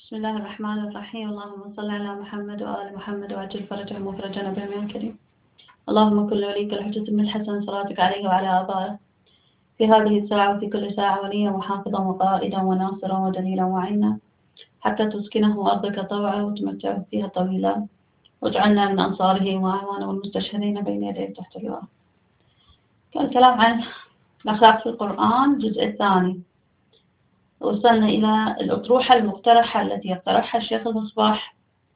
بسم الله الرحمن الرحيم. اللهم صل على محمد وآل محمد وعجل فرجهم وفرجنا بهم يا كريم. اللهم كن لوليك الحجة من الحسن صلاتك عليه وعلى آبائه في هذه الساعة وفي كل ساعة وليا وحافظا وقائدا وناصرا ودليلا وعينا حتى تسكنه أرضك طوعا وتمتعه فيها طويلا واجعلنا من أنصاره وأعوانه والمستشهدين بين يديه تحت لواء. كان الكلام عن الأخلاق في القرآن الجزء الثاني. وصلنا إلى الأطروحة المقترحة التي يقترحها الشيخ المصباح،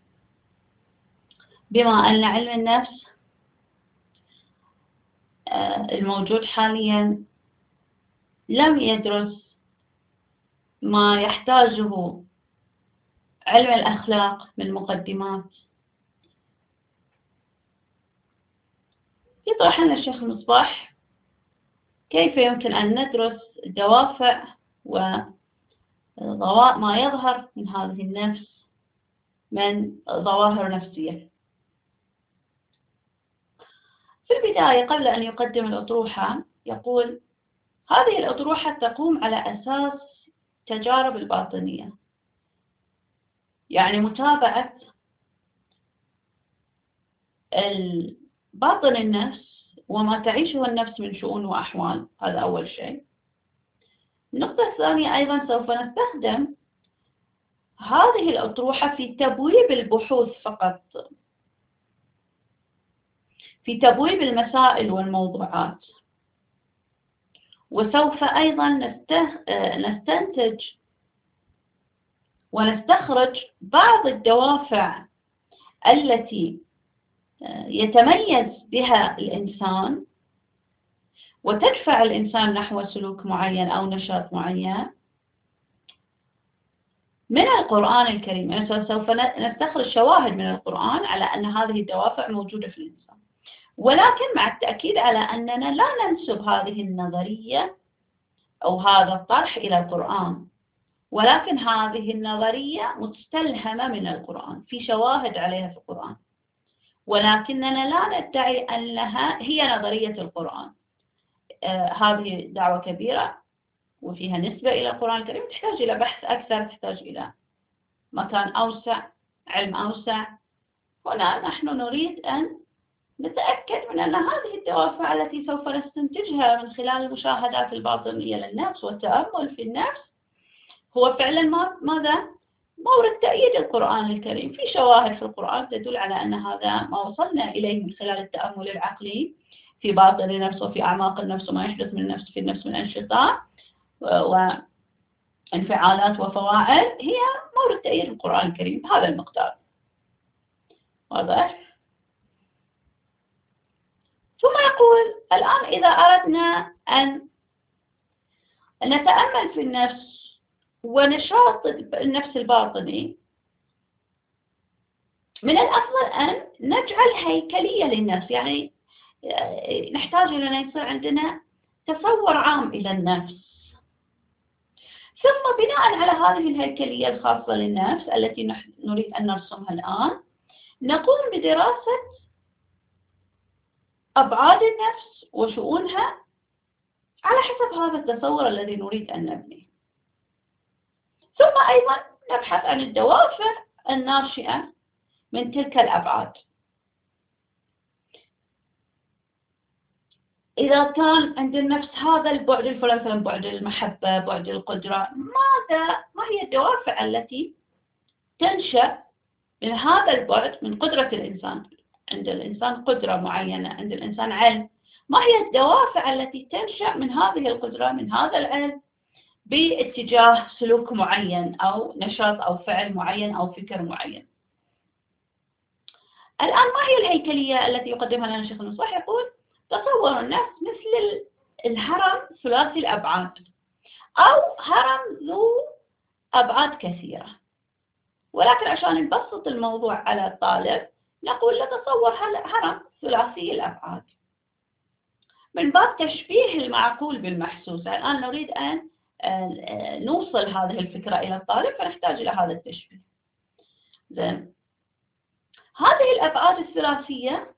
بما أن علم النفس الموجود حاليا لم يدرس ما يحتاجه علم الأخلاق من مقدمات. يطرح لنا الشيخ المصباح كيف يمكن أن ندرس دوافع وضوء ما يظهر من هذه النفس من ظواهر نفسية. في البداية قبل أن يقدم الأطروحة يقول: هذه الأطروحة تقوم على أساس تجارب الباطنية، يعني متابعة باطن النفس وما تعيشه النفس من شؤون وأحوال. هذا أول شيء. النقطة الثانية أيضا سوف نستخدم هذه الأطروحة في تبويب البحوث فقط، في تبويب المسائل والموضوعات، وسوف أيضا نستنتج ونستخرج بعض الدوافع التي يتميز بها الإنسان وتدفع الإنسان نحو سلوك معين أو نشاط معين من القرآن الكريم. يعني سوف نستخرج شواهد من القرآن على أن هذه الدوافع موجودة في الإنسان، ولكن مع التأكيد على أننا لا ننسب هذه النظرية أو هذا الطرح إلى القرآن، ولكن هذه النظرية مستلهمة من القرآن، في شواهد عليها في القرآن، ولكننا لا ندعي أنها هي نظرية القرآن. هذه دعوة كبيرة وفيها نسبة إلى القرآن الكريم، تحتاج إلى بحث أكثر، تحتاج إلى مكان أوسع، علم أوسع. هنا نحن نريد أن نتأكد من أن هذه الدوافع التي سوف نستنتجها من خلال المشاهدات الباطنية للنفس والتأمل في النفس هو فعلا ماذا؟ مورد تأييد القرآن الكريم. في شواهد في القرآن تدل على أن هذا ما وصلنا إليه من خلال التأمل العقلي في باطن النفس وفي أعماق النفس وما يحدث من النفس في النفس من أنشطة وانفعالات وفواعل، هي مورد تأييد القرآن الكريم بهذا المقدار. واضح؟ ثم يقول: الآن إذا أردنا أن نتأمل في النفس ونشاط النفس الباطني، من الأفضل أن نجعل هيكلية للنفس، يعني نحتاج إلى أن يصير عندنا تصور عام إلى النفس، ثم بناء على هذه الهيكلية الخاصة للنفس التي نريد أن نرسمها الآن نقوم بدراسة أبعاد النفس وشؤونها على حسب هذا التصور الذي نريد أن نبنيه، ثم أيضا نبحث عن الدوافع الناشئة من تلك الأبعاد. إذا كان عند النفس هذا البعد الفلاني، مثلا بعد المحبة، بعد القدرة، ما هي الدوافع التي تنشأ من هذا البعد، من قدرة الإنسان؟ عند الإنسان قدرة معينة، عند الإنسان علم، ما هي الدوافع التي تنشأ من هذه القدرة، من هذا العلم، باتجاه سلوك معين أو نشاط أو فعل معين أو فكر معين؟ الآن ما هي الهيكلية التي يقدمها لنا الشيخ المصباح؟ يقول: تصور النفس مثل الهرم ثلاثي الأبعاد أو هرم ذو أبعاد كثيرة، ولكن عشان نبسط الموضوع على الطالب نقول له تصور هرم ثلاثي الأبعاد من باب تشبيه المعقول بالمحسوس. الآن نريد أن نوصل هذه الفكرة إلى الطالب، فنحتاج إلى هذا التشبيه. زين، هذه الأبعاد الثلاثية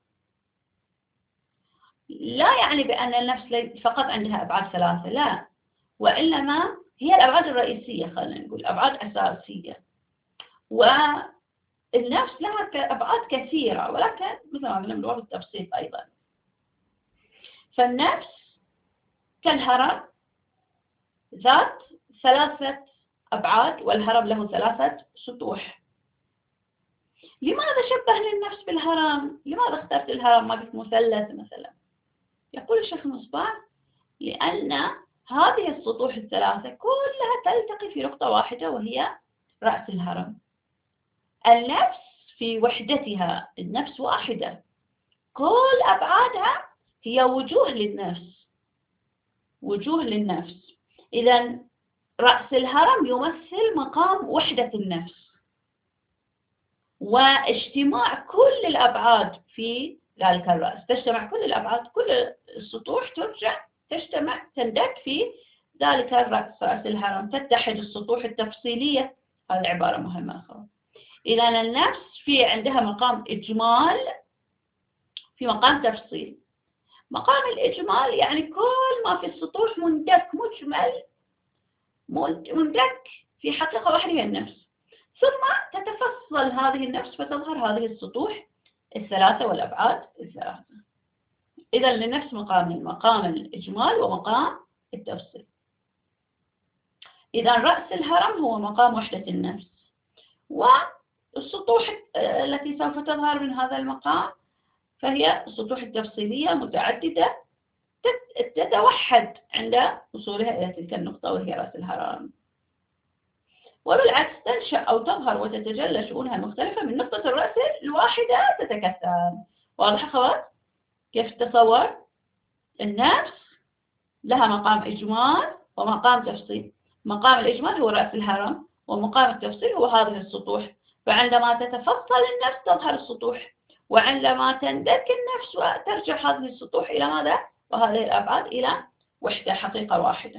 لا يعني بأن النفس فقط عندها أبعاد ثلاثة، لا، وإنما هي الأبعاد الرئيسية، خلينا نقول أبعاد أساسية. والنفس لها أبعاد كثيرة، ولكن مثل ما قلنا من التبسيط أيضا. فالنفس كالهرم ذات 3 أبعاد، والهرم له 3 سطوح. لماذا شبه للنفس بالهرم؟ لماذا اخترت الهرم ما قلت مثلث مثلا؟ يقول الشيخ المصباح لأن هذه السطوح ال3 كلها تلتقي في نقطة واحدة، وهي رأس الهرم. النفس في وحدتها، النفس واحدة، كل أبعادها هي وجوه للنفس، وجوه للنفس. إذا رأس الهرم يمثل مقام وحدة النفس، واجتماع كل الأبعاد في ذلك الرأس. تجتمع كل الأبعاد، كل السطوح تجتمع تندك في ذلك الرأس، رأس الهرم. تتحد السطوح التفصيلية. هذه عبارة مهمة أخوة. إذا النفس في عندها مقام إجمال، في مقام تفصيل. مقام الإجمال يعني كل ما في السطوح مندك، مجمل، مندك في حقيقة واحدة هي النفس. ثم تتفصل هذه النفس فتظهر هذه السطوح ال3 والأبعاد ال3. إذا للنفس مقامين: مقام الإجمال ومقام التفصيل. إذا رأس الهرم هو مقام وحدة النفس، والسطوح التي سوف تظهر من هذا المقام فهي السطوح التفصيلية متعددة تتوحد عند وصولها إلى تلك النقطة وهي رأس الهرم. وبالعكس تنشأ أو تظهر وتتجلى شؤونها المختلفة من نقطة الرأس الواحدة تتكثر. واضح أخوات؟ كيف تصور؟ النفس لها مقام إجمال ومقام تفصيل. مقام الإجمال هو رأس الهرم، ومقام التفصيل هو هذه السطوح. فعندما تتفصل النفس تظهر السطوح، وعندما تندك النفس وترجع هذه السطوح إلى ماذا؟ وهذه الأبعاد إلى وحدة، حقيقة واحدة.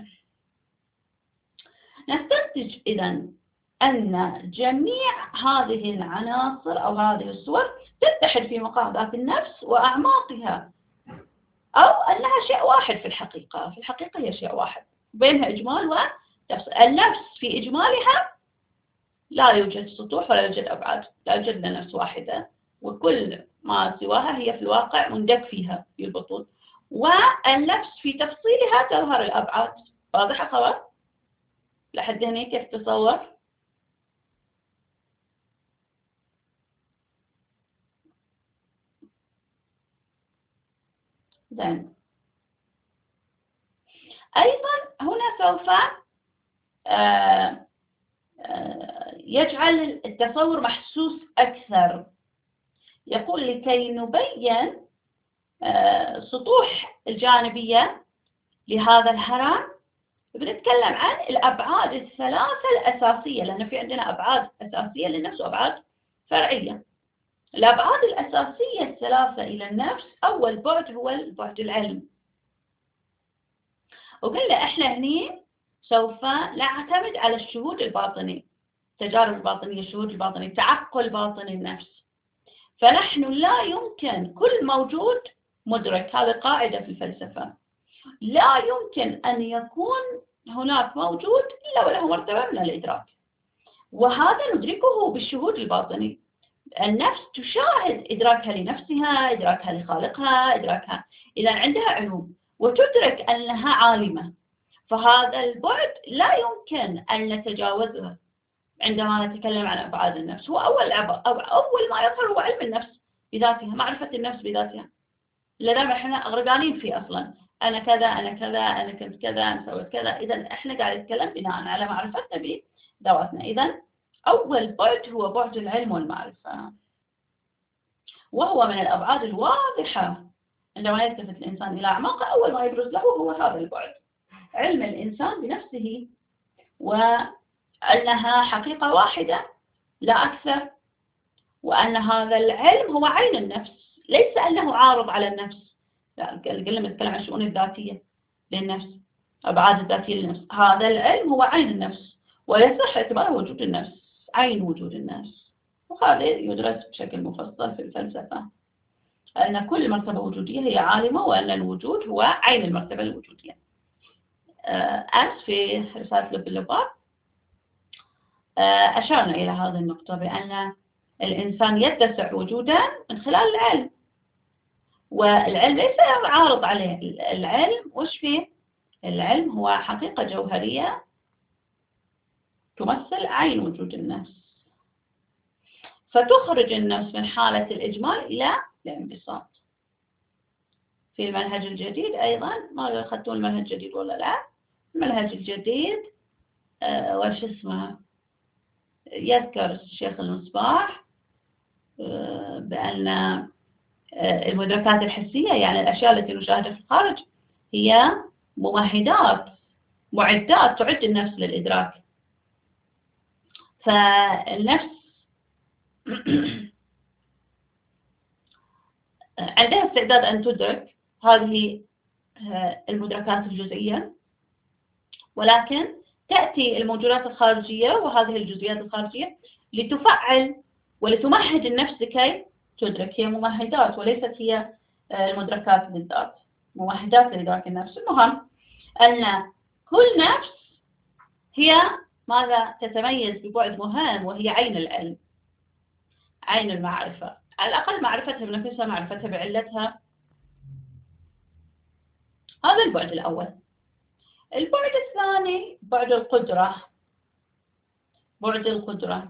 نستنتج إذن أن جميع هذه العناصر أو هذه الصور تتحد في مقام ذات النفس وأعماقها، أو أنها شيء واحد في الحقيقة. في الحقيقة هي شيء واحد، بينها إجمال وتفصيل. النفس في إجمالها لا يوجد سطوح ولا يوجد أبعاد، لا يوجد نفس واحدة، وكل ما سواها هي في الواقع مندك فيها في البطون. والنفس في تفصيلها تظهر الأبعاد. واضح أخوات؟ لحد هنا كيف تصور؟ زين. أيضا هنا سوف يجعل التصور محسوس أكثر. يقول لكي نبين السطوح الجانبية لهذا الهرم بنتكلم عن الأبعاد ال3 الأساسية، لأن في عندنا أبعاد أساسية للنفس وأبعاد فرعية. الأبعاد الأساسية ال3 إلى النفس، أول بعد هو البعد العلم. وقلنا إحنا هنا سوف نعتمد على الشهود الباطني، التجارب الباطنية، الشهود الباطني، تعقل باطن النفس. فنحن لا يمكن كل موجود مدرك، هذه قاعدة في الفلسفة، لا يمكن أن يكون هناك موجود إلا وله مرتبة من الإدراك، وهذا ندركه بالشهود الباطني. النفس تشاهد إدراكها لنفسها، إدراكها لخالقها، إدراكها إذا عندها علوم وتدرك أنها عالمة. فهذا البعد لا يمكن أن نتجاوزه عندما نتكلم عن أبعاد النفس. هو أول ما يظهر هو علم النفس بذاتها، معرفة النفس بذاتها. لذا احنا غرقانين فيه أصلا، أنا كذا أنا كذا أنا كنت كذا أنا سويت كذا. إذا احنا قاعد نتكلم بناء على معرفتنا بذواتنا. إذا أول بعد هو بعد العلم والمعرفة، وهو من الأبعاد الواضحة. عندما يلتفت الإنسان إلى أعماقه أول ما يبرز له هو هذا البعد، علم الإنسان بنفسه، وأنها حقيقة واحدة لا أكثر، وأن هذا العلم هو عين النفس، ليس أنه عارض على النفس. لا، قلنا نتكلم عن الشؤون الذاتية للنفس، أبعاد الذاتية للنفس. هذا العلم هو عين النفس، ويصح اعتباره وجود النفس، عين وجود النفس. وهذا يدرس بشكل مفصل في الفلسفة، أن كل مرتبة وجودية هي عالمة، وأن الوجود هو عين المرتبة الوجودية. أمس في رسالة لب اللبات أشرنا إلى هذه النقطة بأن الإنسان يتسع وجودا من خلال العلم، والعلم ليس عارض عليه. العلم وش فيه؟ العلم هو حقيقة جوهرية تمثل عين وجود النفس، فتخرج النفس من حالة الإجمال إلى الانبساط. في المنهج الجديد أيضا، ما أخذتون المنهج الجديد ولا لا؟ المنهج الجديد وش اسمه، يذكر الشيخ المصباح بأن المدركات الحسية، يعني الأشياء التي نشاهدها في الخارج، هي ممهدات، معدات تعد النفس للإدراك. فالنفس عندها استعداد أن تدرك هذه المدركات الجزئية، ولكن تأتي الموجودات الخارجية وهذه الجزئيات الخارجية لتفعل ولتمهد النفس كي تدرك. هي ممهدات وليست هي المدركات بالذات، ممهدات لإدراك النفس. المهم أن كل نفس هي ماذا؟ تتميز ببعد مهم، وهي عين العلم، عين المعرفة، على الأقل معرفتها بنفسها، معرفتها بعلتها. هذا البعد الأول. البعد الثاني بعد القدرة، بعد القدرة،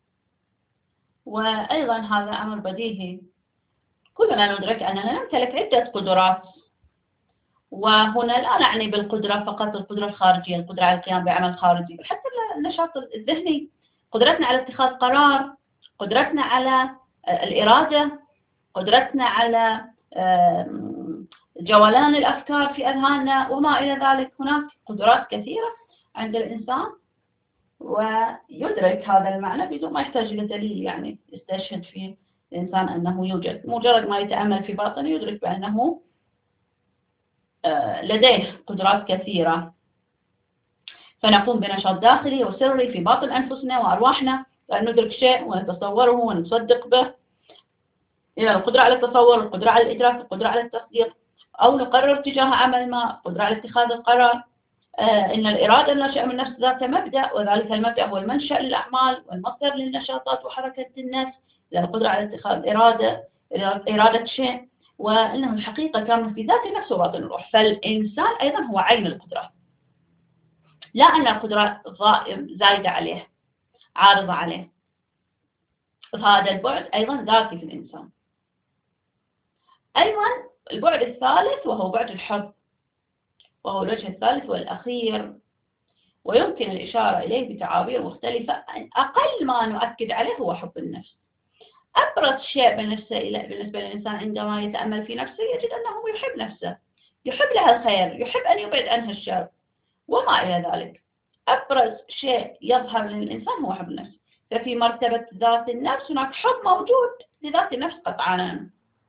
وأيضا هذا أمر بديهي، كلنا ندرك أننا نمتلك عدة قدرات، وهنا لا نعني بالقدرة فقط القدرة الخارجية، القدرة على القيام بعمل خارجي، بل حتى النشاط الذهني، قدرتنا على اتخاذ قرار، قدرتنا على الإرادة، قدرتنا على جولان الأفكار في أذهاننا وما إلى ذلك. هناك قدرات كثيرة عند الإنسان، ويدرك هذا المعنى بدون ما يحتاج إلى دليل يعني يستشهد فيه الإنسان أنه يوجد. مجرد ما يتأمل في باطنه يدرك بأنه لديه قدرات كثيرة. فنقوم بنشاط داخلي وسري في باطن أنفسنا وأرواحنا، لأن ندرك شيء ونتصوره ونصدق به. إذا القدرة على التصور، القدرة على الإدراك، القدرة على التصديق، أو نقرر تجاه عمل ما، القدرة على اتخاذ القرار. إن الإرادة الناشئة من نفس ذات مبدأ، وذلك المبدأ هو المنشأ للأعمال والمصدر للنشاطات وحركة النفس. إذا القدرة على اتخاذ إرادة شيء، وأنه الحقيقة كاملة في ذات النفس وباطن الروح. فالإنسان أيضا هو عين القدرة، لا أن القدرة زايدة عليه، عارضة عليه. فهذا البعد أيضا ذاتي في الإنسان. أيضا البعد الثالث وهو بعد الحب، وهو الوجه الثالث والأخير، ويمكن الإشارة إليه بتعابير مختلفة. أقل ما نؤكد عليه هو حب النفس. أبرز شيء بالنسبة للإنسان عندما يتأمل في نفسه يجد أنه يحب نفسه، يحب لها الخير، يحب أن يبعد عنها الشر وما إلى ذلك. أبرز شيء يظهر للإنسان هو حب النفس. ففي مرتبة ذات النفس هناك حب موجود لذات النفس قطعا.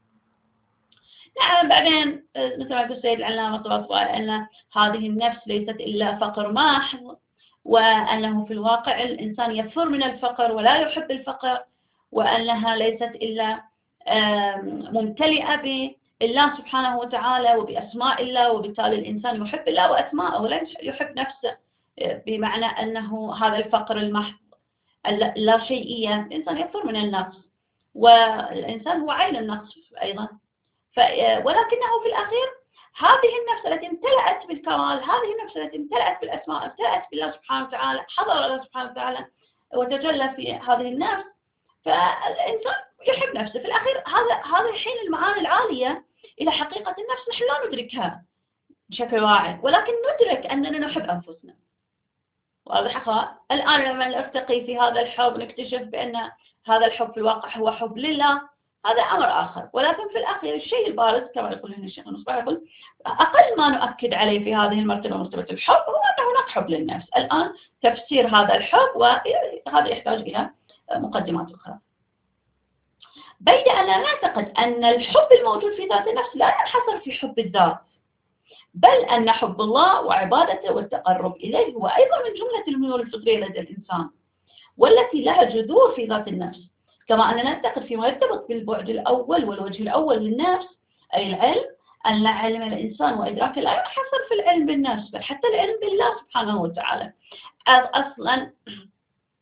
نعم، بعدين مثل ما يقول السيد العلامة الطباطبائي أن هذه النفس ليست إلا فقر محض، وأنه في الواقع الإنسان يفر من الفقر ولا يحب الفقر، وأنها ليست إلا ممتلئة بالله سبحانه وتعالى وبأسماء الله، وبالتالي الإنسان يحب الله وأسماءه ولا يحب نفسه، بمعنى أنه هذا الفقر المحض اللا شيئية. الإنسان يفر من النقص، والإنسان هو عين النقص أيضا. ولكنه في الأخير هذه النفس التي امتلأت بالكمال، هذه النفس التي امتلأت بالأسماء، امتلأت بالله سبحانه وتعالى، حضر الله سبحانه وتعالى وتجلى في هذه النفس، فالإنسان يحب نفسه. في الأخير هذا يحيل المعاني العالية إلى حقيقة النفس نحن لا ندركها بشكل واعي، ولكن ندرك أننا نحب أنفسنا. واضح؟ الآن لما نرتقي في هذا الحب نكتشف بأن هذا الحب في الواقع هو حب لله، هذا أمر آخر. ولكن في الأخير الشيء البارز كما يقول هنا الشيخ المصباح، يقول أقل ما نؤكد عليه في هذه المرتبة، مرتبة الحب، هو أن هناك حب للنفس. الآن تفسير هذا الحب وهذا يحتاج إلى مقدمات أخرى. بيد أننا نعتقد أن الحب الموجود في ذات النفس لا ينحصر في حب الذات، بل أن حب الله وعبادته والتقرب إليه هو أيضا من جملة الميول الفطرية لدى الإنسان، والتي لها جذور في ذات النفس. كما أننا نعتقد فيما يرتبط بالبعد الأول والوجه الأول للنفس، أي العلم، أن علم الإنسان وإدراكه لا ينحصر في العلم بالنفس، بل حتى العلم بالله سبحانه وتعالى. أصلا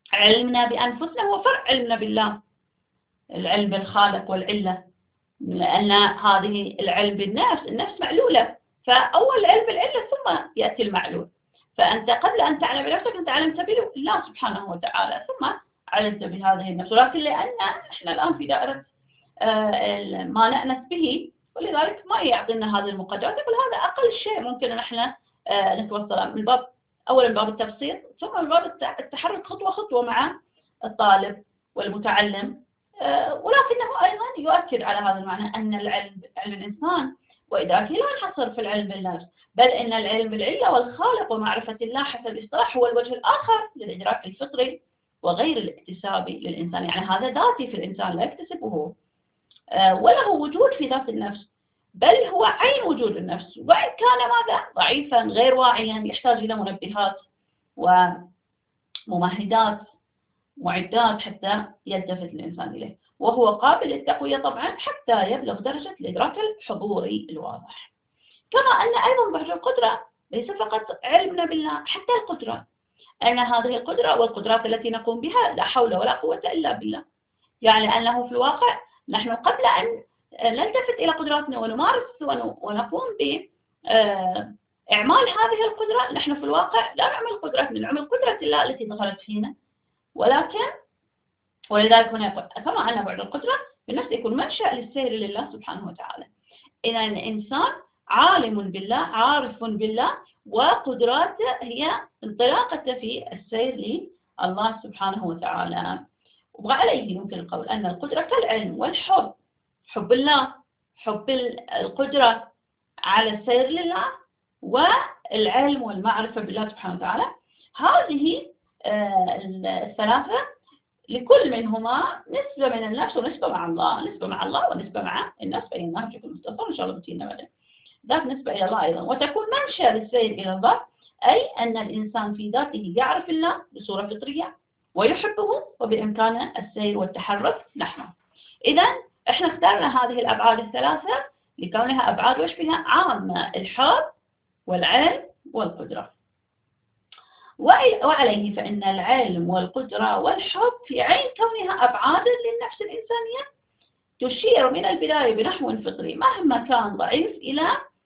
علمنا بأنفسنا هو فرع علمنا بالله، العلم بالخالق والعلة، لأن هذه العلم بالنفس، النفس معلولة، فأول علم بالعلة ثم يأتي المعلول. فأنت قبل أن تعلم بنفسك أنت علمت بالله سبحانه وتعالى، ثم علمت بهذه النفس. ولكن لأن إحنا الآن في دائرة ما نأنس به، ولذلك ما يعطينا هذه المقدرات، يقول هذا أقل شيء ممكن أن احنا نتوصل من باب، أولا من باب التبسيط، ثم من باب التحرك خطوة خطوة مع الطالب والمتعلم. ولكنه أيضا يؤكد على هذا المعنى أن العلم، علم الإنسان وإدراكه لا ينحصر في العلم بالنفس، بل إن العلم بالعلة والخالق ومعرفة الله حسب الاصطلاح هو الوجه الآخر للإدراك الفطري وغير الاكتسابي للإنسان. يعني هذا ذاتي في الإنسان لا يكتسبه، وله وجود في ذات النفس، بل هو عين وجود النفس، وإن كان ماذا ضعيفا غير واعيا يحتاج إلى منبهات وممهدات معدات حتى يلتفت الإنسان إليه، وهو قابل للتقوية طبعا حتى يبلغ درجة الإدراك الحضوري الواضح. كما أن أيضا بعد القدرة ليس فقط علمنا بالله، حتى القدرة، أن هذه القدرة والقدرات التي نقوم بها لا حول ولا قوة إلا بالله. يعني أنه في الواقع نحن قبل أن نلتفت إلى قدراتنا ونمارس ونقوم بإعمال هذه القدرة، نحن في الواقع لا نعمل قدرتنا، نعمل قدرة الله التي ظهرت فينا. ولذلك هنا يقول كما أن بعد القدرة بالنفس يكون منشأ للسير لله سبحانه وتعالى. إذا الإنسان عالم بالله، عارف بالله، وقدراته هي انطلاقته في السير لله سبحانه وتعالى. وعليه يمكن القول أن القدرة كالعلم والحب، حب الله، حب القدرة على السير لله، والعلم والمعرفة بالله سبحانه وتعالى، هذه الثلاثة لكل منهما نسبة من النفس ونسبة مع الله، نسبة مع الله ونسبة مع النفس، بينها بشكل مختصر إن شاء الله بتينا بعدين. ذات نسبة إلى الله أيضا، وتكون منشأ للسير إلى الله، أي أن الإنسان في ذاته يعرف الله بصورة فطرية ويحبه، وبإمكانه السير والتحرك نحوه. إذا إحنا اخترنا هذه الأبعاد الثلاثة لكونها أبعاد وش فيها عامة، الحب والعلم والقدرة. وعليه فإن العلم والقدرة والحب في عين كونها أبعادا للنفس الإنسانية تشير من البداية بنحو فطري مهما كان ضعيف إلى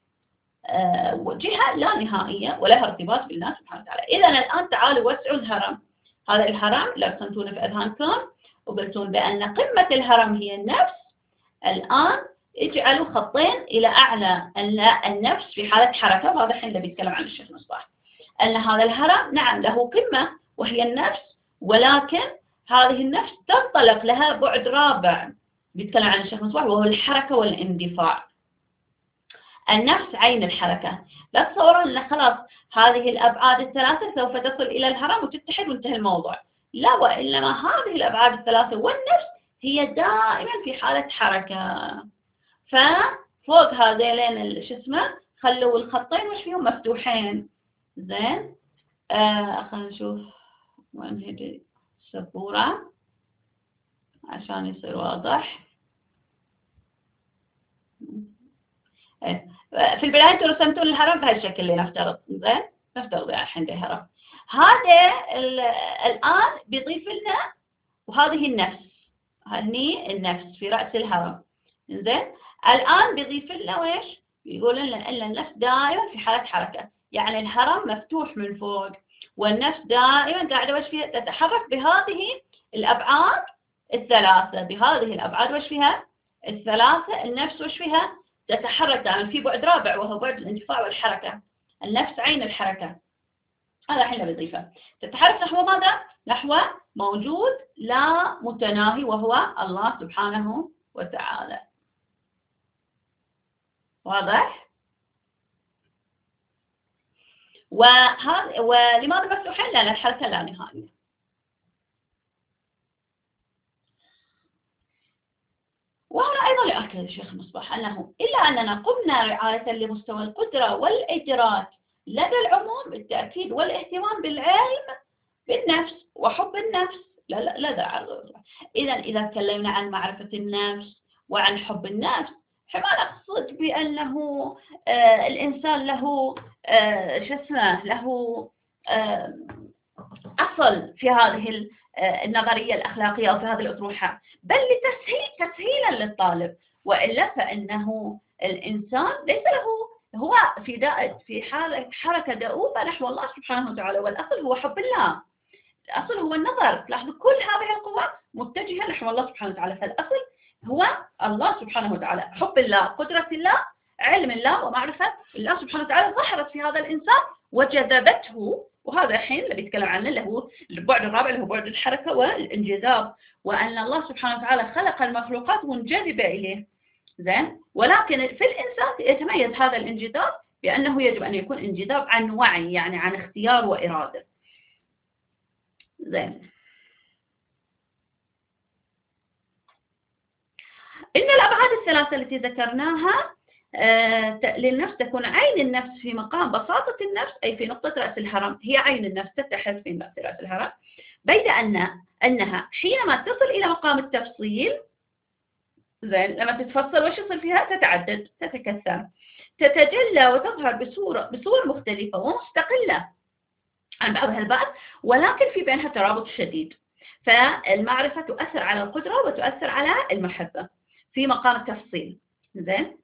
جهة لا نهائية ولها ارتباط بالله سبحانه وتعالى. إذا الآن تعالوا وسعوا الهرم. هذا الهرم لو رسمتونه في أذهانكم وقلتون بأن قمة الهرم هي النفس، الآن اجعلوا خطين إلى أعلى النفس في حالة حركة، وهذا الحين اللي بيتكلم عن الشيخ مصباح، أن هذا الهرم نعم له قمة وهي النفس، ولكن هذه النفس تنطلق لها بعد رابع بيتكلم عن الشيخ مصباح، وهو الحركة والاندفاع. النفس عين الحركة. لا تصوروا أن خلاص هذه الأبعاد الثلاثة سوف تصل إلى الهرم وتتحد وانتهى الموضوع، لا، وإنما هذه الأبعاد الثلاثة والنفس هي دائما في حالة حركة. ففوق هذيلين شو اسمه خلوا الخطين وش فيهم مفتوحين. زين، خلينا نشوف وين هي السبورة عشان يصير واضح. في البداية انتم رسمتوا الهرم بهالشكل اللي نفترض. زين، نفترض يعني الحين ده هرم. هذا الآن بيضيف لنا وهذه النفس، هني النفس في رأس الهرم. زين، الآن بيضيف لنا ويش؟ بيقول لنا أن النفس دائما في حالة حركة، يعني الهرم مفتوح من فوق والنفس دائما قاعدة وش فيها تتحرك بهذه الأبعاد الثلاثة، بهذه الأبعاد وش فيها الثلاثة. النفس وش فيها تتحرك دائما في بعد رابع وهو بعد الاندفاع والحركة. النفس عين الحركة، هذا الحين بنضيفه. تتحرك نحو ماذا؟ نحو موجود لا متناهي وهو الله سبحانه وتعالى. واضح؟ ولماذا مفتوحين؟ لأن الحركة لا نهائية. وهنا أيضا يؤكد الشيخ المصباح أنه إلا أننا قمنا رعاية لمستوى القدرة والإدراك لدى العموم بالتأكيد والاهتمام بالعلم بالنفس وحب النفس لدى العرض. إذا تكلمنا عن معرفة النفس وعن حب النفس، فما نقصد بأنه الإنسان له له أصل في هذه النظرية الأخلاقية أو في هذه الأطروحة، بل تسهيلا للطالب، وإلا فإنه الإنسان ليس له، هو في حركة دؤوبة نحو الله سبحانه وتعالى، والأصل هو حب الله، الأصل هو النظر. لاحظوا كل هذه القوى متجهة نحو الله سبحانه وتعالى، فالأصل هو الله سبحانه وتعالى، حب الله، قدرة الله، علم الله ومعرفة الله سبحانه وتعالى ظهرت في هذا الإنسان وجذبته. وهذا الحين اللي بيتكلم عنه اللي هو البعد الرابع، اللي هو بعد الحركة والانجذاب، وأن الله سبحانه وتعالى خلق المخلوقات منجذبة إليه. زين، ولكن في الإنسان يتميز هذا الانجذاب بأنه يجب أن يكون انجذاب عن وعي، يعني عن اختيار وإرادة. زين، إن الأبعاد الثلاثة التي ذكرناها للنفس تكون عين النفس في مقام بساطة النفس، أي في نقطة رأس الهرم، هي عين النفس تتحد في رأس الهرم، بيد أنها حينما تصل إلى مقام التفصيل، زين، لما تتفصل وش يصير فيها؟ تتعدد، تتكثر، تتجلى وتظهر بصور مختلفة ومستقلة عن بعضها البعض، ولكن في بينها ترابط شديد. فالمعرفة تؤثر على القدرة وتؤثر على المحبة في مقام التفصيل. زين،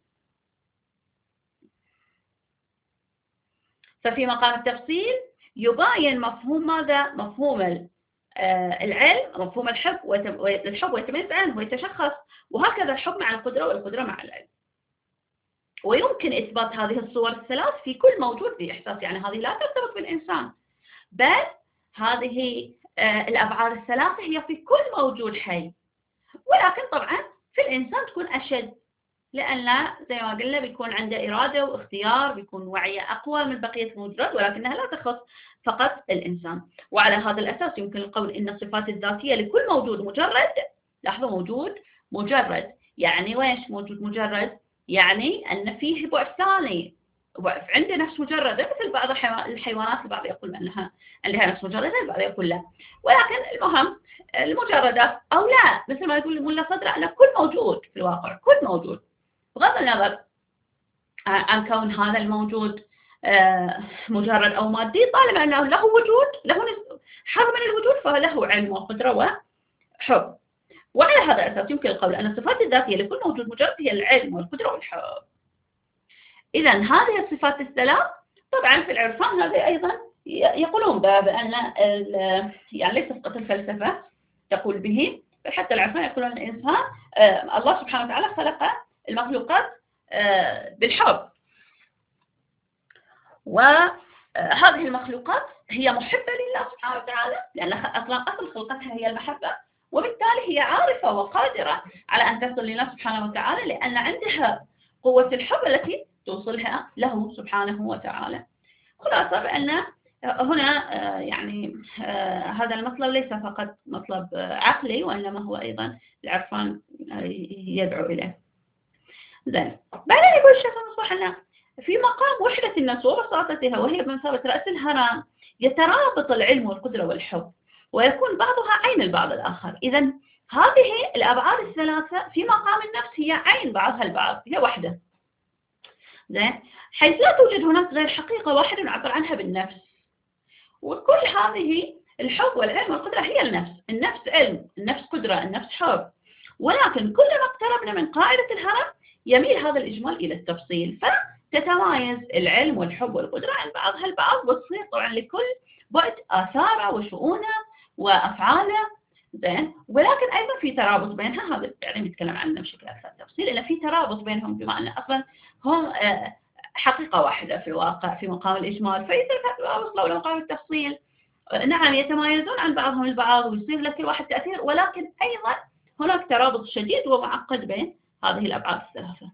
ففي مقام التفصيل يباين مفهوم ماذا؟ مفهوم العلم، مفهوم الحب، والحب يتميز عنه ويتشخص، وهكذا الحب مع القدرة والقدرة مع العلم. ويمكن إثبات هذه الصور الثلاث في كل موجود ذي إحساس، يعني هذه لا ترتبط بالإنسان، بل هذه الأبعاد الثلاثة هي في كل موجود حي، ولكن طبعا في الإنسان تكون أشد، لأن زي ما قلنا بيكون عنده إرادة واختيار، بيكون وعيه أقوى من بقية الموجودات، ولكنها لا تخص فقط الإنسان. وعلى هذا الأساس يمكن القول إن الصفات الذاتية لكل موجود مجرد، لاحظوا موجود مجرد، يعني ويش موجود مجرد؟ يعني أن فيه بعد ثاني، عنده نفس مجردة، مثل بعض الحيوانات، البعض يقول أنها عندها نفس مجردة، البعض يقول لا. ولكن المهم المجردات أو لا، مثل ما يقول الملا صدر، أن كل موجود في الواقع، كل موجود بغض النظر عن كون هذا الموجود مجرد أو مادي، طالما أنه له وجود، له حظ من الوجود، فله علم وقدرة وحب. وعلى هذا الأساس يمكن القول أن الصفات الذاتية لكل موجود مجرد هي العلم والقدرة والحب. إذا هذه الصفات الثلاث طبعا في العرفان هذه أيضا يقولون بأن يعني ليس فقط الفلسفة تقول به، بل حتى العرفان يقولون الإنسان الله سبحانه وتعالى خلق المخلوقات بالحب، وهذه المخلوقات هي محبة لله سبحانه وتعالى، لأن أصل خلقتها هي المحبة، وبالتالي هي عارفة وقادرة على أن تصل لله سبحانه وتعالى، لأن عندها قوة الحب التي توصلها له سبحانه وتعالى. خلاصة بأن هنا يعني هذا المطلب ليس فقط مطلب عقلي، وإنما هو أيضا العرفان يدعو إليه. زين، بعدين يقول الشيخ المصباح أن في مقام وحدة النفس وبساطتها، وهي بمثابة رأس الهرم، يترابط العلم والقدرة والحب، ويكون بعضها عين البعض الآخر. إذا هذه الأبعاد الثلاثة في مقام النفس هي عين بعضها البعض، هي وحدة. زين، حيث لا توجد هناك غير حقيقة واحدة نعبر عنها بالنفس، وكل هذه الحب والعلم والقدرة هي النفس علم، النفس قدرة، النفس حب، ولكن كلما اقتربنا من قاعدة الهرم يميل هذا الإجمال إلى التفصيل، فتتمايز العلم والحب والقدرة عن بعضها البعض، وتصير طبعا لكل بعد آثاره وشؤونه وأفعاله. زين، ولكن أيضا في ترابط بينها، هذا يعني بيتكلم عنه بشكل أكثر تفصيل، إن في ترابط بينهم، بما أن أصلا هم حقيقة واحدة في الواقع في مقام الإجمال، فإذا وصلوا إلى مقام التفصيل نعم يتمايزون عن بعضهم البعض، ويصير لكل واحد تأثير، ولكن أيضا هناك ترابط شديد ومعقد بين هذه الأبعاد الثلاثة.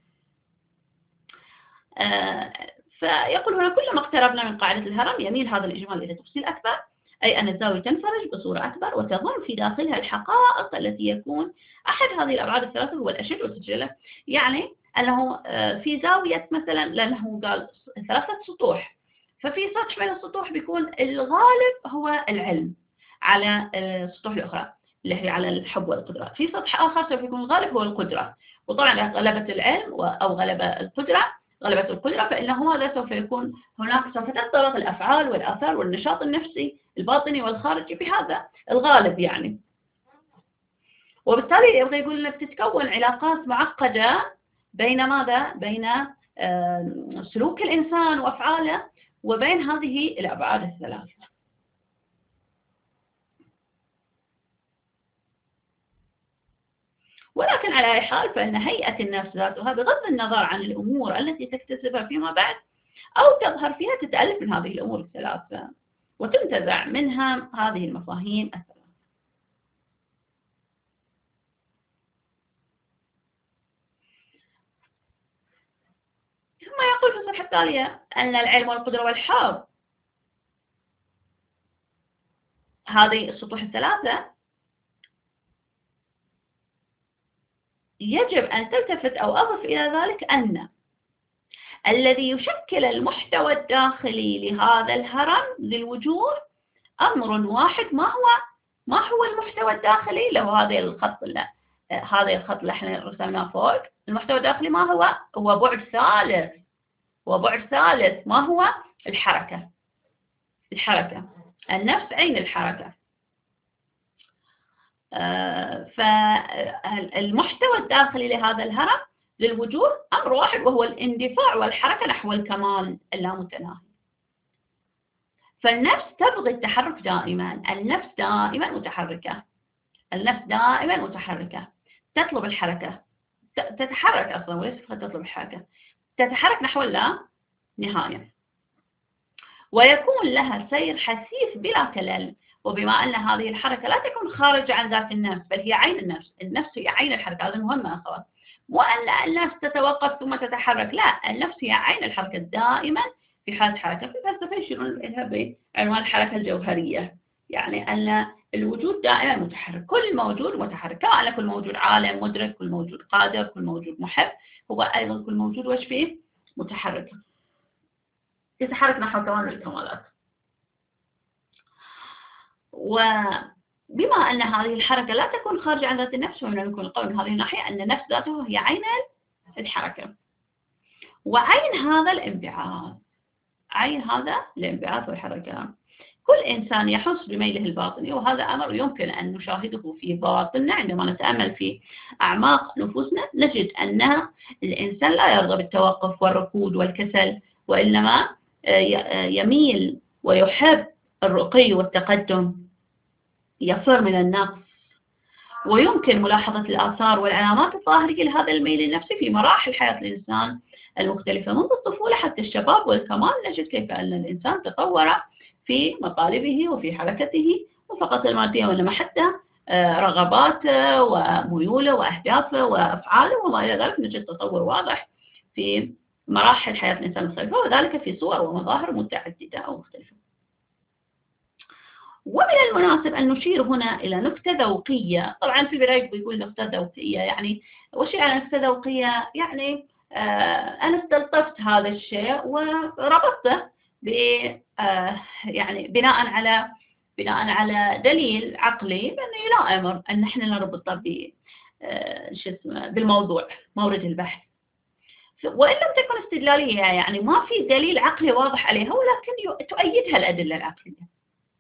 فيقول هنا كلما اقتربنا من قاعدة الهرم يميل هذا الإجمال إلى تفصيل أكبر، أي أن الزاوية تنفرج بصورة أكبر وتظن في داخلها الحقائق التي يكون أحد هذه الأبعاد الثلاثة هو الأشد وتتجلى. يعني أنه في زاوية مثلا، لأنه قال 3 سطوح، ففي سطح من السطوح بيكون الغالب هو العلم على السطوح الأخرى اللي هي على الحب والقدرة، في سطح آخر سوف يكون الغالب هو القدرة، وطبعا غلبة العلم أو غلبة القدرة غلبت القدرة، فإنه هذا سوف يكون هناك، سوف تنطبق الأفعال والآثار والنشاط النفسي الباطني والخارجي بهذا الغالب يعني. وبالتالي يبغى يقول لك تتكون علاقات معقدة بين ماذا؟ بين سلوك الإنسان وأفعاله وبين هذه الأبعاد الثلاث. ولكن على أي حال فإن هيئة النفس ذاتها بغض النظر عن الأمور التي تكتسبها فيما بعد أو تظهر فيها تتألف من هذه الأمور الثلاثة وتنتزع منها هذه المفاهيم الثلاثة. ثم يقول في الصفحة التالية أن العلم والقدرة والحظ، هذه السطوح الثلاثة يجب أن تلتفت أو أضف إلى ذلك أن الذي يشكل المحتوى الداخلي لهذا الهرم للوجوه أمر واحد. ما هو المحتوى الداخلي؟ لو هذا الخط اللي احنا رسمناه فوق، المحتوى الداخلي ما هو؟ هو بعد ثالث. وبعد ثالث ما هو؟ الحركة. النفس عين الحركة. فالمحتوى الداخلي لهذا الهرم للوجوه أمر واحد، وهو الاندفاع والحركة نحو الكمال اللامتناهي. فالنفس تبغي التحرك دائما، النفس دائما متحركة، تطلب الحركة، تتحرك أصلا وليس فقط تطلب الحركة، تتحرك نحو اللا نهاية، ويكون لها سير حثيث بلا كلل. وبما أن هذه الحركة لا تكون خارجة عن ذات النفس بل هي عين النفس هي عين الحركة. هذا مهم أخوات، مو أن النفس تتوقف ثم تتحرك، لا، النفس هي عين الحركة دائما في حالة حركة. في الفلسفة يشيرون إليها بعنوان الحركة الجوهرية، يعني أن الوجود دائما متحرك، كل موجود متحرك، كما أن كل موجود عالم مدرك، كل موجود قادر، كل موجود محب، هو أيضا كل موجود وش فيه؟ متحرك، يتحرك نحو كمال الكمالات. وبما أن هذه الحركة لا تكون خارجة عن ذات النفس، فمن يكون القول من هذه الناحية أن النفس ذاته هي عين الحركة وعين هذا الانبعاث والحركة. كل إنسان يحس بميله الباطني، وهذا أمر يمكن أن نشاهده في باطننا عندما نتأمل في أعماق نفوسنا، نجد أن الإنسان لا يرغب بالتوقف والركود والكسل، وإنما يميل ويحب الرقي والتقدم، يفر من النقص. ويمكن ملاحظة الآثار والعلامات الظاهرية لهذا الميل النفسي في مراحل حياة الإنسان المختلفة منذ الطفولة حتى الشباب والكمال. نجد كيف أن الإنسان تطور في مطالبه وفي حركته، وفقط المادية وإنما حتى رغباته وميوله وأهدافه وأفعاله وما إلى ذلك. نجد تطور واضح في مراحل حياة الإنسان المختلفة، وذلك في صور ومظاهر متعددة أو مختلفة. ومن المناسب أن نشير هنا إلى نكتة ذوقية. طبعا في البداية بيقول نكتة ذوقية، يعني وش يعني نكتة ذوقية؟ يعني أنا استلطفت هذا الشيء وربطته يعني بناء على دليل عقلي بأنه يلائم أن نحن نربطه بالموضوع مورد البحث، وإن لم تكن استدلالية، يعني ما في دليل عقلي واضح عليها ولكن تؤيدها الأدلة العقلية،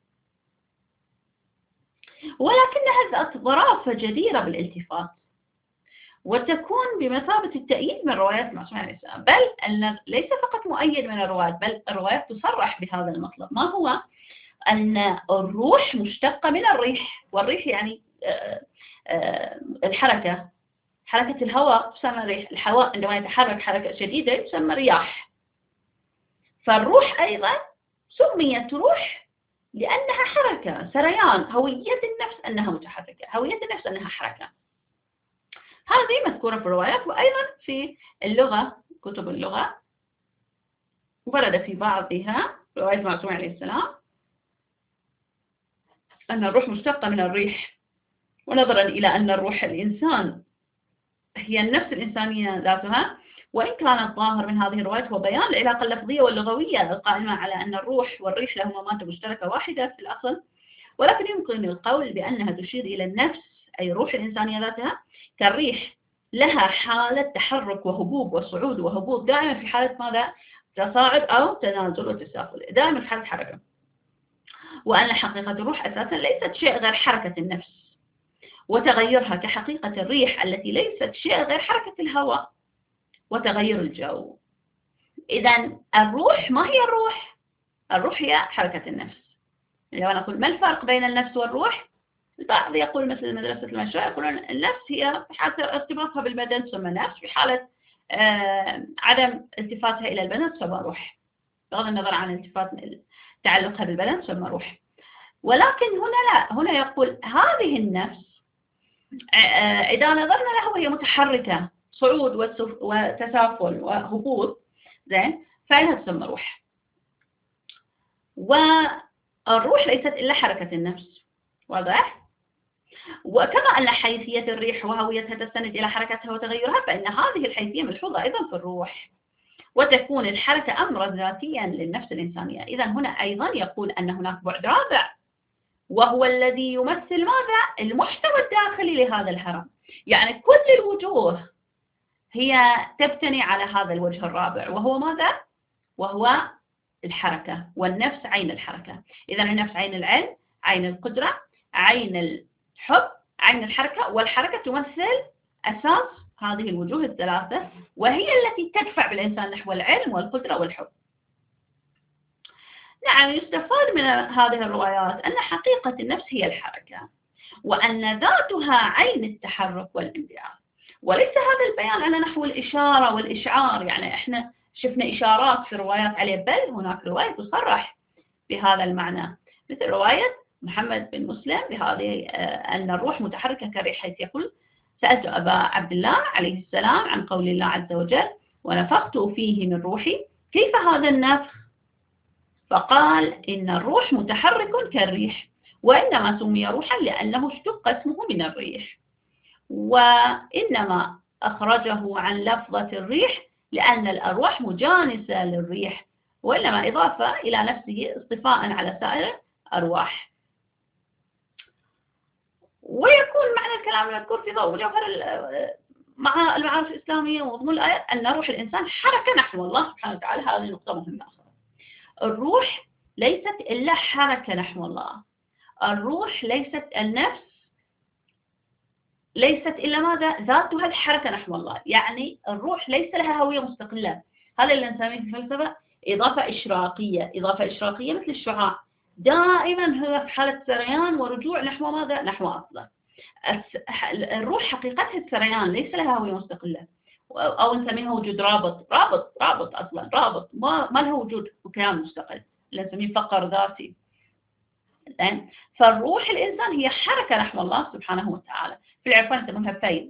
ولكنها ذات ظرافة جديرة بالالتفات، وتكون بمثابة التأييد من روايات المعصوم عليه السلام، بل أن ليس فقط مؤيد من الروايات، بل الروايات تصرح بهذا المطلب. ما هو؟ أن الروح مشتقة من الريح، والريح يعني الحركة، حركة الهواء تسمى ريح، الهواء عندما يتحرك حركة شديدة يسمى رياح. فالروح أيضا سميت روح لأنها حركة، سريان، هوية النفس أنها متحركة، هوية النفس أنها حركة. هذه مذكورة في الروايات، وأيضا في اللغة، كتب اللغة ورد في بعضها رواية المعصوم عليه السلام أن الروح مشتقة من الريح، ونظرا إلى أن الروح الإنسان هي النفس الإنسانية ذاتها، وإن كان الظاهر من هذه الروايات هو بيان العلاقة اللفظية واللغوية القائمة على أن الروح والريح لهما مادة مشتركة واحدة في الأصل، ولكن يمكن القول بأنها تشير إلى النفس أي روح الإنسانية ذاتها كالريح لها حالة تحرك وهبوط وصعود وهبوط، دائما في حالة ماذا؟ تصاعد أو تنازل وتسافل، دائما في حالة حركة. وأن حقيقة الروح أساسا ليست شيء غير حركة النفس وتغيرها، كحقيقة الريح التي ليست شيء غير حركة الهواء وتغير الجو. إذا الروح ما هي الروح؟ الروح هي حركة النفس. لو أنا أقول ما الفرق بين النفس والروح؟ البعض يقول مثل مدرسة المشروع يقولون النفس هي في حالة ارتباطها بالبدن تسمى نفس، في حالة عدم التفاتها إلى البدن تسمى روح، بغض النظر عن التفات تعلقها بالبدن تسمى روح. ولكن هنا لا، هنا يقول هذه النفس إذا نظرنا له وهي متحركة صعود وتسافل وهبوط، زين، فإنها تسمى روح. والروح ليست إلا حركة النفس، واضح؟ وكما أن حيثية الريح وهويتها تستند إلى حركتها وتغيرها، فإن هذه الحيثية ملحوظة أيضا في الروح، وتكون الحركة أمرا ذاتيا للنفس الإنسانية. إذا هنا أيضا يقول أن هناك بعد رابع، وهو الذي يمثل ماذا؟ المحتوى الداخلي لهذا الهرم. يعني كل الوجوه هي تبتني على هذا الوجه الرابع، وهو ماذا؟ وهو الحركة، والنفس عين الحركة. إذا النفس عين العلم، عين القدرة، عين الحب، عين الحركة، والحركة تمثل أساس هذه الوجوه الثلاثة، وهي التي تدفع بالإنسان نحو العلم والقدرة والحب. نعم، يستفاد من هذه الروايات أن حقيقة النفس هي الحركة، وأن ذاتها عين التحرك والانبعاث، وليس هذا البيان على نحو الإشارة والإشعار. يعني إحنا شفنا إشارات في روايات عليه، بل هناك رواية تصرح بهذا المعنى، مثل رواية محمد بن مسلم بهذه أن الروح متحركة كالريح، حيث يقول سألت أبا عبد الله عليه السلام عن قول الله عز وجل ونفخت فيه من روحي، كيف هذا النفخ؟ فقال إن الروح متحرك كالريح، وإنما سمي روحا لأنه اشتق اسمه من الريح، وإنما أخرجه عن لفظة الريح لأن الأرواح مجانسة للريح، وإنما إضافة إلى نفسه اصطفاء على سائر الأرواح. ويكون معنى الكلام المذكور في ضوء جوهر مع المعارف الإسلامية ومضمون الآيات أن روح الإنسان حركة نحو الله سبحانه وتعالى. هذه نقطة مهمة. الروح ليست إلا حركة نحو الله. الروح ليست النفس، ليست إلا ماذا؟ ذاتها الحركة نحو الله. يعني الروح ليس لها هوية مستقلة. هذا اللي نسميه في الفلسفة إضافة إشراقية. إضافة إشراقية مثل الشعاع، دائما هو في حالة سريان ورجوع نحو ماذا؟ نحو أصله. الروح حقيقتها السريان، ليس لها هوية مستقلة، أو نسميها وجود رابط. رابط أصلا، رابط ما له وجود وكيان مستقل، اللي نسميه فقر ذاتي. فالروح الإنسان هي حركة نحو الله سبحانه وتعالى. في العرفان يسمونها فيض.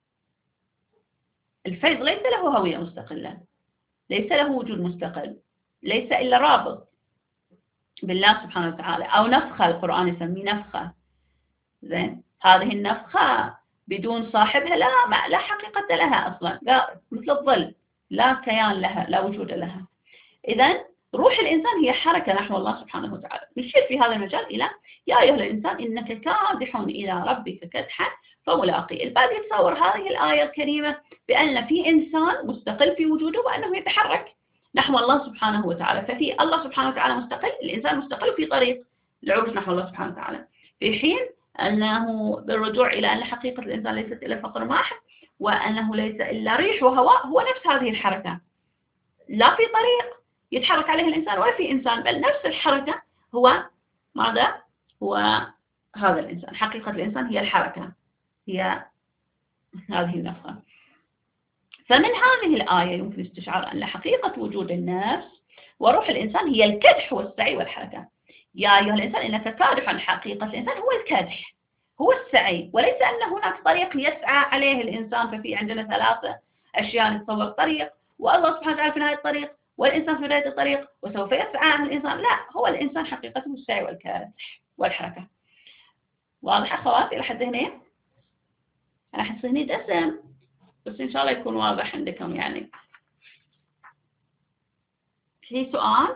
الفيض ليس له هوية مستقلة، ليس له وجود مستقل، ليس إلا رابط بالله سبحانه وتعالى. أو نفخة، القرآن يسميه نفخة. زين، هذه النفخة بدون صاحبها لا حقيقة لها أصلا، لا، مثل الظل، لا كيان لها، لا وجود لها. إذن روح الإنسان هي حركة نحو الله سبحانه وتعالى. نشير في هذا المجال إلى يا أيها الإنسان إنك كادح إلى ربك كدحا فملاقيه. البعض يتصور هذه الآية الكريمة بأن في إنسان مستقل في وجوده وأنه يتحرك نحو الله سبحانه وتعالى، ففي الله سبحانه وتعالى مستقل، الإنسان مستقل في طريق العروج نحو الله سبحانه وتعالى، في حين أنه بالرجوع إلى أن حقيقة الإنسان ليست إلا فقر واحد، وأنه ليس إلا ريح وهواء، هو نفس هذه الحركة، لا في طريق يتحرك عليه الإنسان ولا في إنسان، بل نفس الحركة هو ماذا؟ هو هذا الإنسان. حقيقة الإنسان هي الحركة، هي هذه النفخة. فمن هذه الآية يمكن استشعار أن حقيقة وجود النفس وروح الإنسان هي الكدح والسعي والحركة. يا أيها الإنسان إنك كادح. حقيقة الإنسان هو الكدح، هو السعي، وليس أن هناك طريق يسعى عليه الإنسان. ففي عندنا ثلاثة أشياء نتصور طريق، والله سبحانه وتعالى في نهاية الطريق، والإنسان في بداية الطريق، وسوف يسعى الإنسان. لا، هو الإنسان حقيقته السعي والكدح والحركة. واضح أخواتي لحد هنا؟ أنا أحس هني دسم، بس إن شاء الله يكون واضح عندكم. يعني في سؤال؟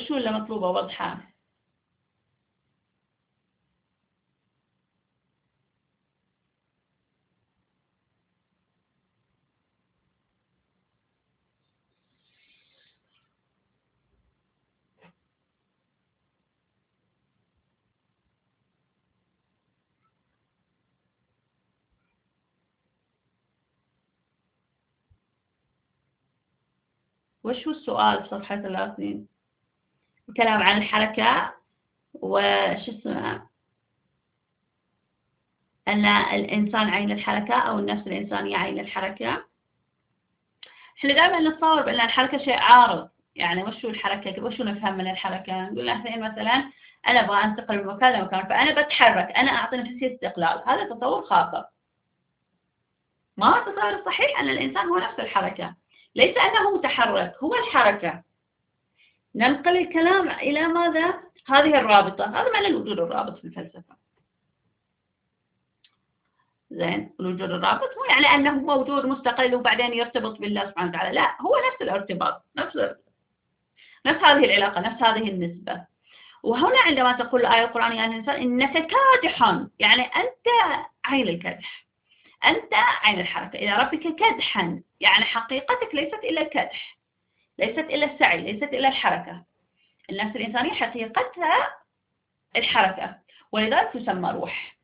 وشو اللي مطلوبة وضحها؟ وشو السؤال في صفحة 30؟ الكلام عن الحركة وش اسمه، أن الإنسان عين الحركة أو النفس الإنسانية عين الحركة. إحنا دائما نتصور بأن الحركة شيء عارض، يعني وشو الحركة، وشو نفهم من الحركة؟ نقول مثلا أنا أبغى أنتقل من مكان لمكان فأنا بتحرك، أنا أعطي نفسي استقلال، هذا تصور خاطئ. ما هو التصور الصحيح أن الإنسان هو نفس الحركة، ليس أنه متحرك، هو الحركة. ننقل الكلام إلى ماذا؟ هذه الرابطة، هذا معنى الوجود الرابط في الفلسفة. زين، الوجود الرابط مو يعني أنه موجود مستقل وبعدين يرتبط بالله سبحانه وتعالى، لا، هو نفس الارتباط، نفس هذه العلاقة، نفس هذه النسبة. وهنا عندما تقول الآية القرآنية عن الإنسان إنك كادح، يعني أنت عين الكدح، أنت عين الحركة إلى ربك كدحا، يعني حقيقتك ليست إلا الكدح، ليست إلا السعي، ليست إلا الحركة. النفس الإنسانية حقيقتها الحركة، ولذلك تسمى روح.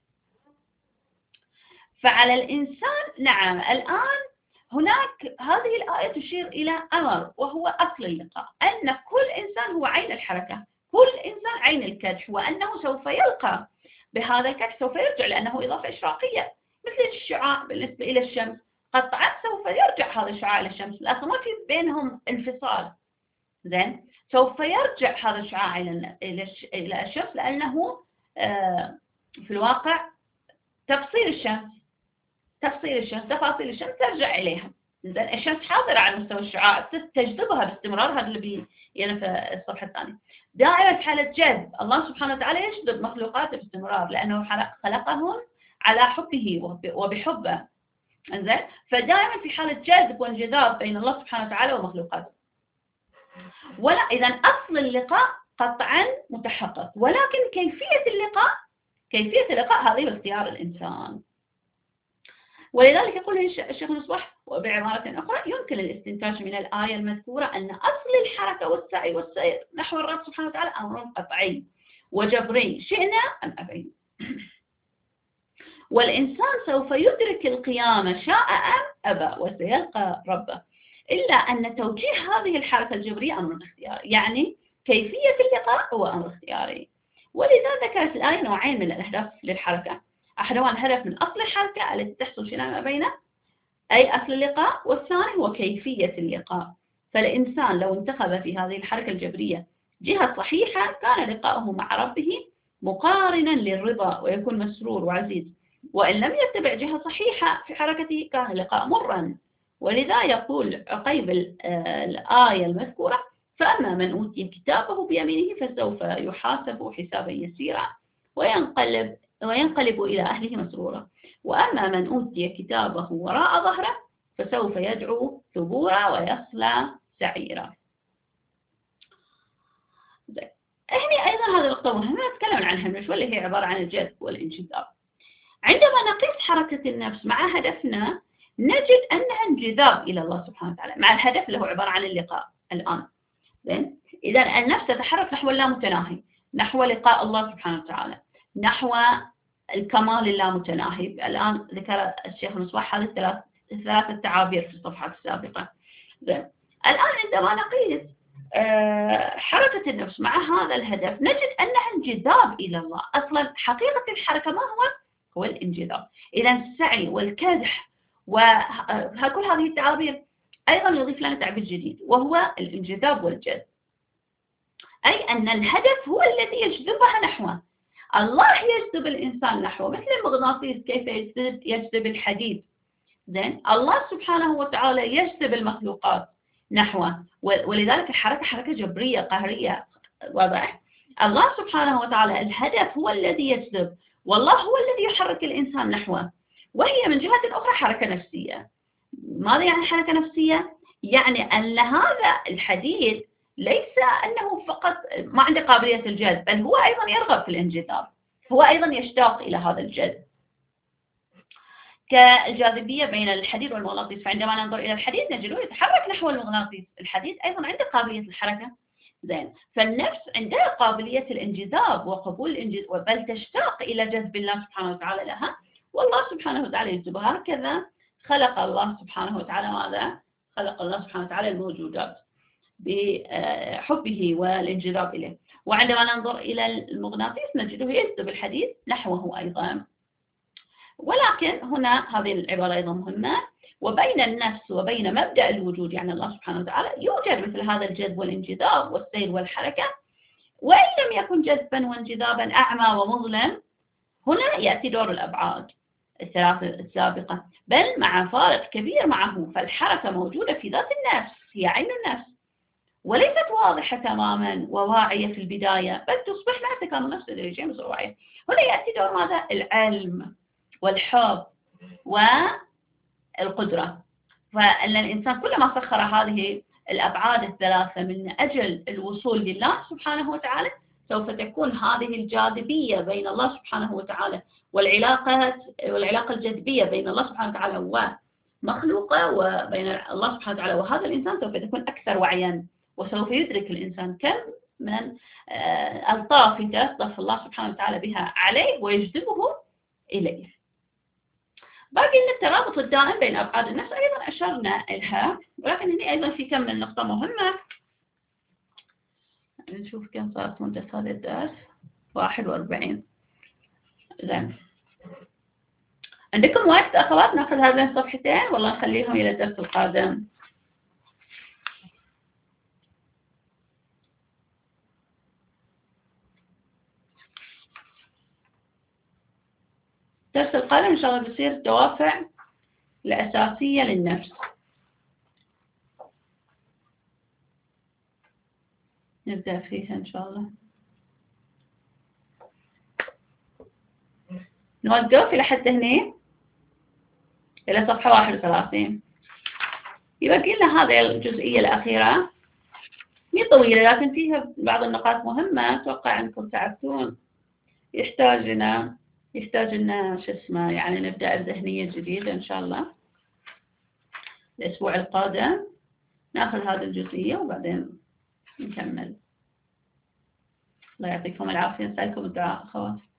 فعلى الإنسان، نعم، الآن هناك هذه الآية تشير إلى أمر وهو أصل اللقاء، أن كل إنسان هو عين الحركة، كل إنسان عين الكدح، وأنه سوف يلقى بهذا الكدح، سوف يرجع لأنه إضافة إشراقية مثل الشعاع بالنسبة إلى الشمس، قطعا سوف يرجع هذا الشعاع إلى الشمس، لكن ما في بينهم انفصال. زين، سوف يرجع هذا الشعاع إلى الشمس، لأنه في الواقع تفاصيل الشمس ترجع إليها. زين، الشمس حاضرة على مستوى الشعاع، تجذبها باستمرار، هذا اللي في الصفحة الثانية. دائما في حالة جذب، الله سبحانه وتعالى يجذب مخلوقاته باستمرار لأنه خلقهم على حبه وبحبه. زين، فدائما في حالة جذب وانجذاب بين الله سبحانه وتعالى ومخلوقاته. ولا إذا أصل اللقاء قطعا متحقق، ولكن كيفية اللقاء هذه باختيار الإنسان. ولذلك يقول الشيخ مصباح وبعبارة أخرى يمكن الاستنتاج من الآية المذكورة أن أصل الحركة والسعي والسير نحو الرب سبحانه وتعالى أمر قطعي وجبري، شئنا أم أبينا. والإنسان سوف يدرك القيامة شاء أم أبى وسيلقى ربه، إلا أن توجيه هذه الحركة الجبرية أمر اختياري، يعني كيفية اللقاء هو أمر اختياري. ولذا ذكرت الآية نوعين من الأهداف للحركة، أحدهما الهدف من أصل الحركة التي تحصل شئنا ما بينه، أي أصل اللقاء، والثاني هو كيفية اللقاء. فالإنسان لو انتخب في هذه الحركة الجبرية جهة صحيحة كان لقاؤه مع ربه مقارنا للرضا ويكون مسرور وعزيز، وإن لم يتبع جهة صحيحة في حركته كان لقاء مرا. ولذا يقول عقيب الآية المذكورة: فأما من أوتي كتابه بيمينه فسوف يحاسب حسابا يسيرا وينقلب إلى أهله مسرورا، وأما من أوتي كتابه وراء ظهره فسوف يدعو ثبورا ويصلى سعيرا. هنا أيضا هذا النقطة مهمة، نتكلم عنها من شوي، اللي هي عبارة عن الجذب والانجذاب. عندما نقيس حركة النفس مع هدفنا نجد أنها انجذاب إلى الله سبحانه وتعالى، مع الهدف اللي هو عبارة عن اللقاء الآن. إذا النفس تتحرك نحو اللامتناهي، نحو لقاء الله سبحانه وتعالى، نحو الكمال اللامتناهي. الآن ذكر الشيخ مصباح هذه الثلاثة تعابير في الصفحات السابقة. الآن عندما نقيس حركة النفس مع هذا الهدف نجد أنها انجذاب إلى الله. أصلا حقيقة الحركة ما هو الانجذاب. إذا السعي والكدح وكل هذه التعابير أيضا يضيف لنا تعبير جديد وهو الانجذاب والجذب، أي أن الهدف هو الذي يجذبها نحوه. الله يجذب الإنسان نحوه مثل المغناطيس كيف يجذب الحديد. زين، الله سبحانه وتعالى يجذب المخلوقات نحوه، ولذلك الحركة حركة جبرية قهرية. واضح؟ الله سبحانه وتعالى الهدف هو الذي يجذب، والله هو الذي يحرك الإنسان نحوه، وهي من جهة أخرى حركة نفسية. ماذا يعني حركة نفسية؟ يعني أن هذا الحديد ليس أنه فقط ما عنده قابلية الجذب، بل هو أيضا يرغب في الانجذاب، هو أيضا يشتاق إلى هذا الجذب. كالجاذبية بين الحديد والمغناطيس، فعندما ننظر إلى الحديد نجده يتحرك نحو المغناطيس، الحديد أيضا عنده قابلية الحركة. زين، فالنفس عندها قابلية الانجذاب وقبول الانجذاب، بل تشتاق إلى جذب الله سبحانه وتعالى لها، والله سبحانه وتعالى يجذبها. هكذا خلق الله سبحانه وتعالى ماذا؟ خلق الله سبحانه وتعالى الموجودات بحبه والانجذاب إليه. وعندما ننظر إلى المغناطيس نجده يجذب الحديد نحوه أيضا. ولكن هنا هذه العبارة أيضا مهمة، وبين النفس وبين مبدأ الوجود يعني الله سبحانه وتعالى يوجد مثل هذا الجذب والانجذاب والسير والحركة، وإن لم يكن جذبا وانجذابا أعمى ومظلم. هنا يأتي دور الأبعاد الثلاثة السابقة، بل مع فارق كبير معه، فالحركة موجودة في ذات النفس، هي عين النفس، وليست واضحة تماما وواعية في البداية، بل تصبح مع تكامل النفس تدريجيا بصورة واعية. هنا يأتي دور ماذا؟ العلم والحب والقدرة. فأن الإنسان كلما سخر هذه الأبعاد الثلاثة من أجل الوصول لله سبحانه وتعالى، سوف تكون هذه الجاذبية بين الله سبحانه وتعالى والعلاقة الجذبية بين الله سبحانه وتعالى ومخلوقه، وبين الله سبحانه وتعالى وهذا الإنسان، سوف تكون أكثر وعيا، وسوف يدرك الإنسان كم من الطاف يتلطف الله سبحانه وتعالى بها عليه ويجذبه إليه. باقي لنا الترابط الدائم بين أبعاد النفس، أيضا أشرنا لها، ولكن هنا أيضا في كم من نقطة مهمة. نشوف كم صارت مدة هذا الدرس، 41. زين، عندكم وقت أخوات ناخذ هذين الصفحتين والله نخليهم إلى الدرس القادم؟ الدرس القادم إن شاء الله بيصير دوافع الأساسية للنفس، نبدأ فيها إن شاء الله. نوقف إلى حد هنا إلى صفحة 31. يبقى لنا هذه الجزئية الأخيرة، هي طويلة لكن فيها بعض النقاط مهمة أتوقع أنكم تعرفون. يحتاج لنا شو اسمه يعني نبدأ بذهنية جديدة إن شاء الله. الأسبوع القادم نأخذ هذه الجزئية وبعدين نكمل. الله يعطيكم العافية، نسألكم الدعاء أخوات.